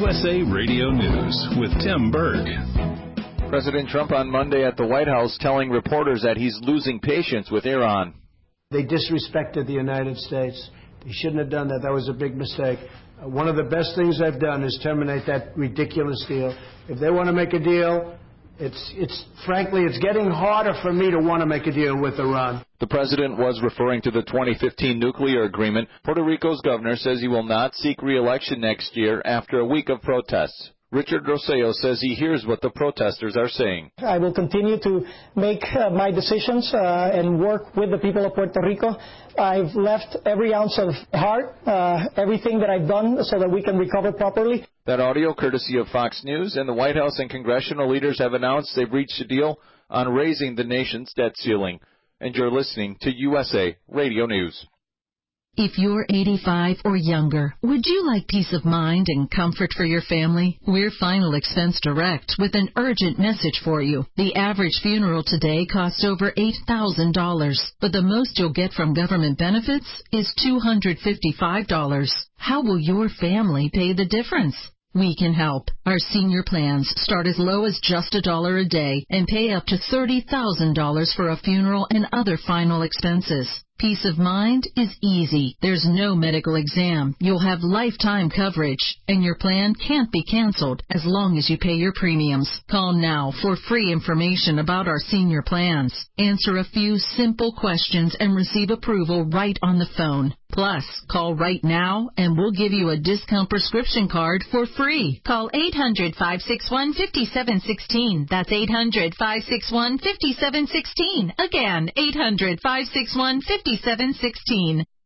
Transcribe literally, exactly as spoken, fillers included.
U S A Radio News with Tim Berg. President Trump on Monday at the White House telling reporters that he's losing patience with Iran. They disrespected the United States. They shouldn't have done that. That was a big mistake. Uh, one of the best things I've done is terminate that ridiculous deal. If they want to make a deal, it's, it's frankly, it's getting harder for me to want to make a deal with Iran. The president was referring to the twenty fifteen nuclear agreement. Puerto Rico's governor says he will not seek re-election next year after a week of protests. Richard Rosselló says he hears what the protesters are saying. I will continue to make uh, my decisions uh, and work with the people of Puerto Rico. I've left every ounce of heart, uh, everything that I've done so that we can recover properly. That audio courtesy of Fox News, and the White House and congressional leaders have announced they've reached a deal on raising the nation's debt ceiling. And you're listening to U S A Radio News. If you're eighty-five or younger, would you like peace of mind and comfort for your family? We're Final Expense Direct with an urgent message for you. The average funeral today costs over eight thousand dollars, but the most you'll get from government benefits is two hundred fifty-five dollars. How will your family pay the difference? We can help. Our senior plans start as low as just a dollar a day and pay up to thirty thousand dollars for a funeral and other final expenses. Peace of mind is easy. There's no medical exam. You'll have lifetime coverage, and your plan can't be canceled as long as you pay your premiums. Call now for free information about our senior plans. Answer a few simple questions and receive approval right on the phone. Plus, call right now and we'll give you a discount prescription card for free. Call eight hundred, five six one, five seven one six. That's eight hundred, five six one, five seven one six. Again, eight hundred, five six one, five seven one six.